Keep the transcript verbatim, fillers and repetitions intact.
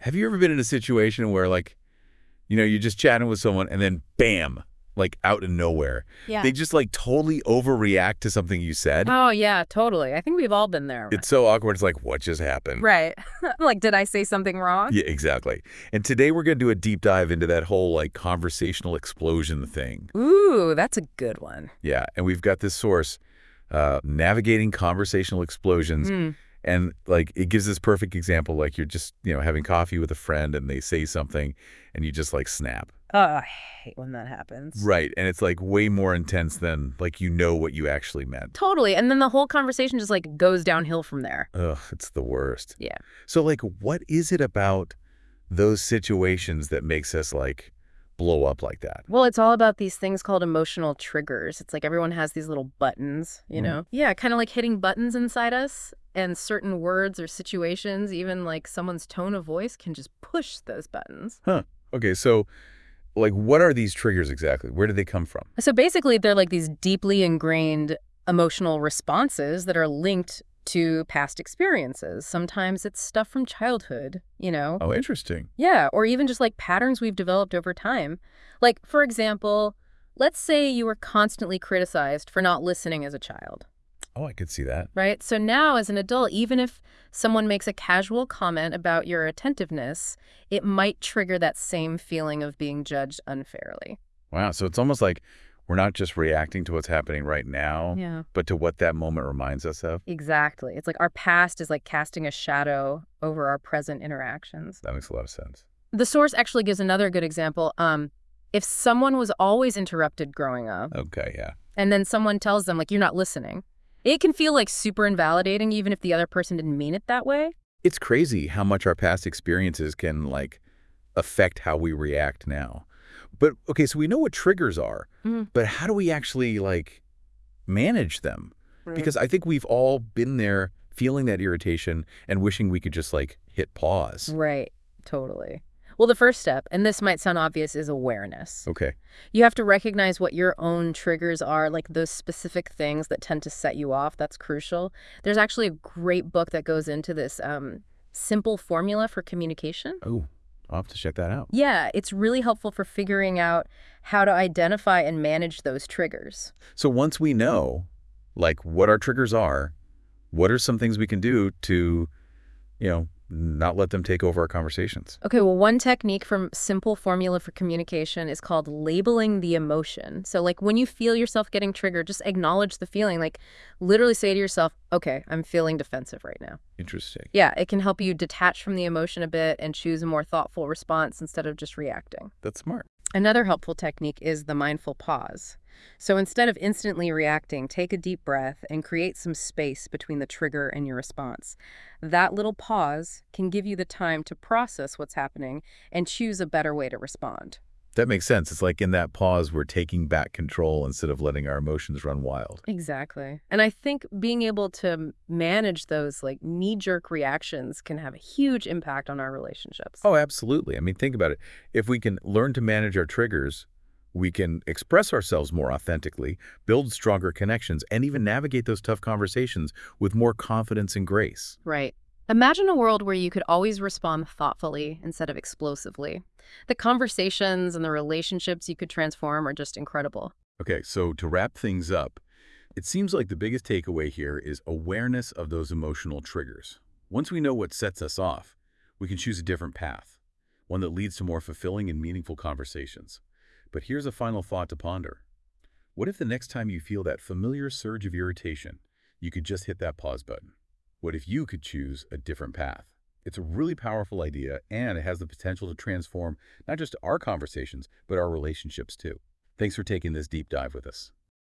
Have you ever been in a situation where, like, you know, you're just chatting with someone and then bam, like out of nowhere, Yeah. they just like totally overreact to something you said? Oh, yeah, totally. I think we've all been there. It's so awkward. It's like, what just happened? Right. Like, did I say something wrong? Yeah, exactly. And today we're going to do a deep dive into that whole like conversational explosion thing. Ooh, that's a good one. Yeah. And we've got this source, uh, Navigating Conversational Explosions. Hmm. And like, it gives this perfect example. Like you're just, you know, having coffee with a friend and they say something and you just like snap. Oh, I hate when that happens. Right. And it's like way more intense than like, you know what you actually meant. Totally. And then the whole conversation just like goes downhill from there. Ugh, it's the worst. Yeah. So like, what is it about those situations that makes us like blow up like that? Well, it's all about these things called emotional triggers. It's like everyone has these little buttons, you Mhm. know? Yeah, kind of like hitting buttons inside us. And certain words or situations, even like someone's tone of voice, can just push those buttons. Huh. Okay. So like, what are these triggers exactly? Where do they come from? So basically, they're like these deeply ingrained emotional responses that are linked to past experiences. Sometimes it's stuff from childhood, you know? Oh, interesting. Yeah, or even just like patterns we've developed over time. Like, for example, let's say you were constantly criticized for not listening as a child. Oh, I could see that. Right? So now, as an adult, even if someone makes a casual comment about your attentiveness, it might trigger that same feeling of being judged unfairly. Wow. So it's almost like we're not just reacting to what's happening right now, Yeah. but to what that moment reminds us of. Exactly. It's like our past is like casting a shadow over our present interactions. That makes a lot of sense. The source actually gives another good example. Um, if someone was always interrupted growing up, Okay. Yeah. and then someone tells them, like, you're not listening, it can feel like super invalidating, even if the other person didn't mean it that way. It's crazy how much our past experiences can like affect how we react now. But okay, so we know what triggers are, Mhm. but how do we actually like manage them? Right. Because I think we've all been there feeling that irritation and wishing we could just like hit pause. Right. Totally. Well, the first step, and this might sound obvious, is awareness. Okay. You have to recognize what your own triggers are, like those specific things that tend to set you off. That's crucial. There's actually a great book that goes into this um, simple formula for communication. Oh, I'll have to check that out. Yeah, it's really helpful for figuring out how to identify and manage those triggers. So once we know like what our triggers are, what are some things we can do to, you know, not let them take over our conversations? Okay, well, one technique from Simple Formula for Communication is called labeling the emotion. So, like, when you feel yourself getting triggered, just acknowledge the feeling. Like, literally say to yourself, okay, I'm feeling defensive right now. Interesting. Yeah, it can help you detach from the emotion a bit and choose a more thoughtful response instead of just reacting. That's smart. Another helpful technique is the mindful pause. So instead of instantly reacting, take a deep breath and create some space between the trigger and your response. That little pause can give you the time to process what's happening and choose a better way to respond. That makes sense. It's like in that pause, we're taking back control instead of letting our emotions run wild. Exactly. And I think being able to manage those like knee-jerk reactions can have a huge impact on our relationships. Oh, absolutely. I mean, think about it. If we can learn to manage our triggers, we can express ourselves more authentically, build stronger connections, and even navigate those tough conversations with more confidence and grace. Right. Imagine a world where you could always respond thoughtfully instead of explosively. The conversations and the relationships you could transform are just incredible. Okay, so to wrap things up, it seems like the biggest takeaway here is awareness of those emotional triggers. Once we know what sets us off, we can choose a different path, one that leads to more fulfilling and meaningful conversations. But here's a final thought to ponder. What if the next time you feel that familiar surge of irritation, you could just hit that pause button? What if you could choose a different path? It's a really powerful idea, and it has the potential to transform not just our conversations, but our relationships too. Thanks for taking this deep dive with us.